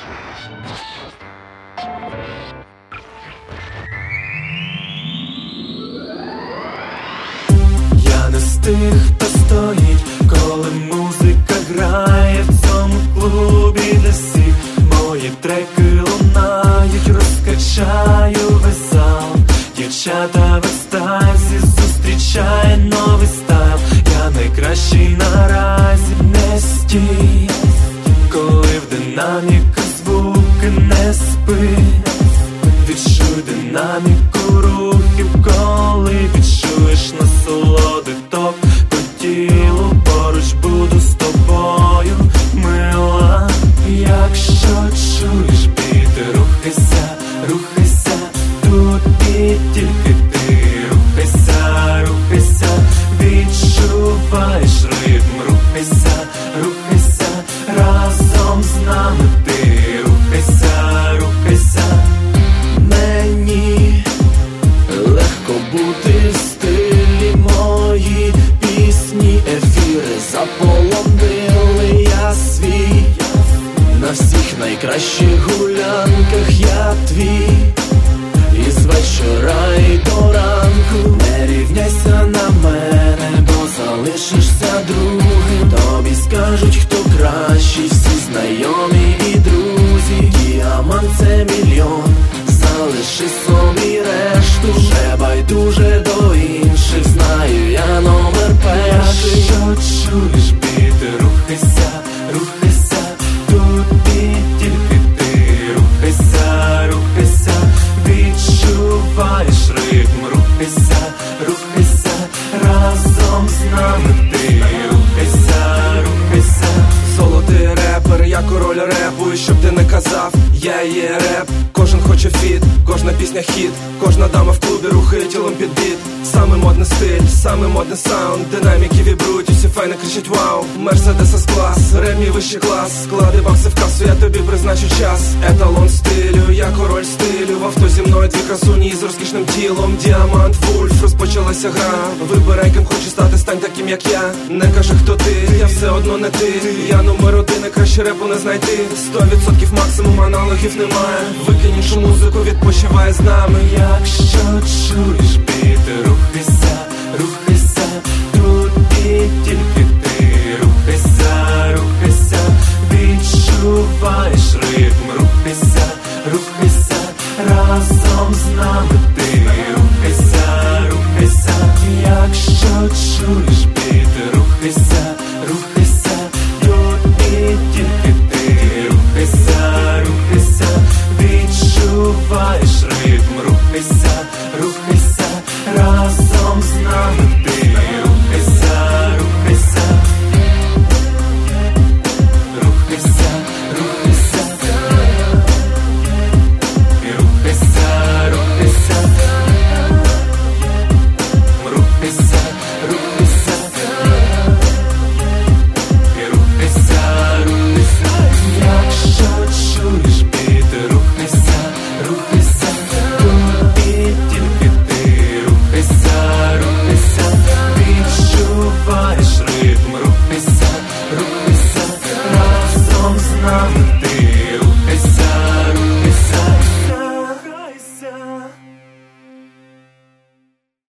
Я не з тих, хто стоїть, коли музика грає в цьому клубі для всіх. Мої треки лунають, розкачаю весь зал. Дівчата в екстазі, зустрічає новий стайл. Я найкращий наразі, не стій, коли в динаміку звуки не спи. Відчуй динаміку рухів, коли відчуєш насолоди ток по тілу. Поруч буду з тобою, мила. Якщо чуєш біти, рухайся, рухайся, тут і тільки ти. Рухайся, рухайся, відчуваєш ритм. Рухайся, рухайся, разом з нами ти. Рухайся, рухайся. Мені легко бути в стилі, мої пісні, ефіри заполонили я свій. На всіх найкращих гулянках я твій. І з вечора і до ранку не рівняйся на мене, бо залишишся другим. Тобі скажуть, хто кращий, всі знайомі і друзі. Діамант – це мільйон, залиши собі решту. Вже байдуже до інших, знаю я номер перший. Якщо чуєш біти, рухайся, рухайся, тут і тільки ти. Рухайся, рухайся, відчуваєш ритм. Рухайся, рухайся, разом з нами ти. Рухайся, рухайся. Соло ти репер, я король репу. І щоб ти не казав, я є реп. Кожен хоче фіт, кожна пісня хіт. Кожна дама в клубі рухає тілом під біт. Самий модний стиль, самий модний саунд. Динаміки вібрують, усі файно кричать вау. Мерседес С-клас, ремі вищий клас. Склади бакси в касу, я тобі призначу час. Еталон стилю, я король стилю. В авто зі мною дві красуні з розкішним тілом. Діамант, Вульф, розпочалася гра. Вибирай, ким хочеш стати, стань таким, як я. Не кажи, хто ти, я все одно не ти. Я номер один, і краще репу не знайти. 100% максимум, аналогів немає. Викинь іншу музику, відпочивай з нами. Якщо чуєш біти, рухайся, рухайся.